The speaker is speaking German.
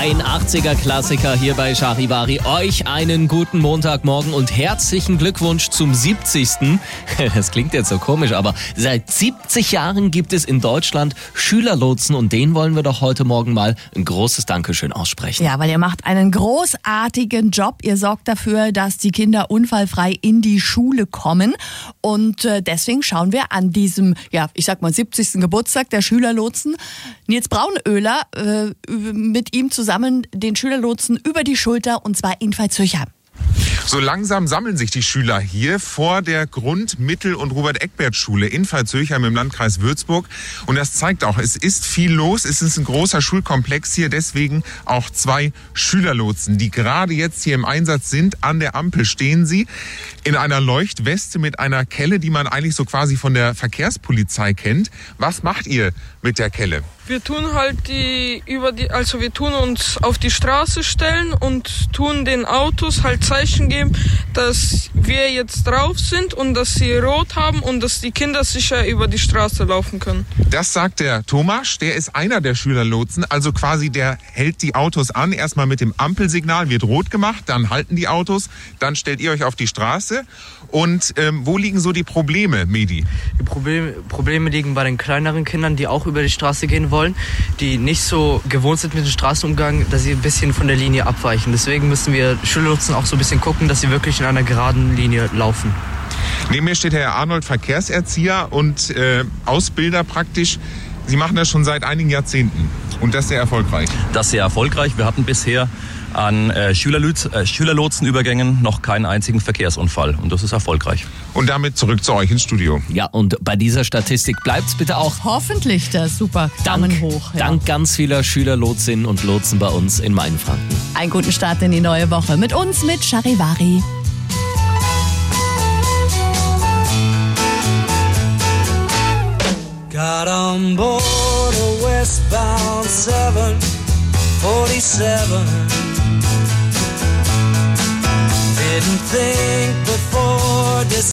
Ein 80er-Klassiker hier bei Charivari. Euch einen guten Montagmorgen und herzlichen Glückwunsch zum 70. Das klingt jetzt so komisch, aber seit 70 Jahren gibt es in Deutschland Schülerlotsen und denen wollen wir doch heute Morgen mal ein großes Dankeschön aussprechen. Ja, weil ihr macht einen großartigen Job. Ihr sorgt dafür, dass die Kinder unfallfrei in die Schule kommen. Und deswegen schauen wir an diesem, 70. Geburtstag der Schülerlotsen Nils Braunöhler mit ihm zusammen den Schülerlotsen über die Schulter, und zwar in Veitshöchheim. So langsam sammeln sich die Schüler hier vor der Grund-, Mittel- und Robert-Eckbert-Schule in Veitshöchheim im Landkreis Würzburg. Und das zeigt auch, es ist viel los. Es ist ein großer Schulkomplex hier, deswegen auch 2 Schülerlotsen, die gerade jetzt hier im Einsatz sind. An der Ampel stehen sie in einer Leuchtweste mit einer Kelle, die man eigentlich so quasi von der Verkehrspolizei kennt. Was macht ihr mit der Kelle? Wir tun wir tun uns auf die Straße stellen und tun den Autos halt Zeichen geben, dass wir jetzt drauf sind und dass sie rot haben und dass die Kinder sicher über die Straße laufen können. Das sagt der Thomas, der ist einer der Schülerlotsen, also quasi der hält die Autos an. Erstmal mit dem Ampelsignal wird rot gemacht, dann halten die Autos, dann stellt ihr euch auf die Straße. Und wo liegen so die Probleme, Medi? Die Probleme liegen bei den kleineren Kindern, die auch über die Straße gehen wollen, die nicht so gewohnt sind mit dem Straßenumgang, dass sie ein bisschen von der Linie abweichen. Deswegen müssen wir Schülerlotsen auch so ein bisschen gucken, dass sie wirklich in einer geraden Linie laufen. Neben mir steht Herr Arnold, Verkehrserzieher und Ausbilder praktisch. Sie machen das schon seit einigen Jahrzehnten und das sehr erfolgreich. Das sehr erfolgreich. Wir hatten bisher an Schülerlotsenübergängen noch keinen einzigen Verkehrsunfall und das ist erfolgreich. Und damit zurück zu euch ins Studio. Ja, und bei dieser Statistik bleibt's bitte auch. Hoffentlich das super. Daumen hoch. Ja. Dank ganz vieler Schülerlotsinnen und Lotsen bei uns in Mainfranken. Einen guten Start in die neue Woche mit uns, mit Charivari. Got on board a westbound 747. Didn't think before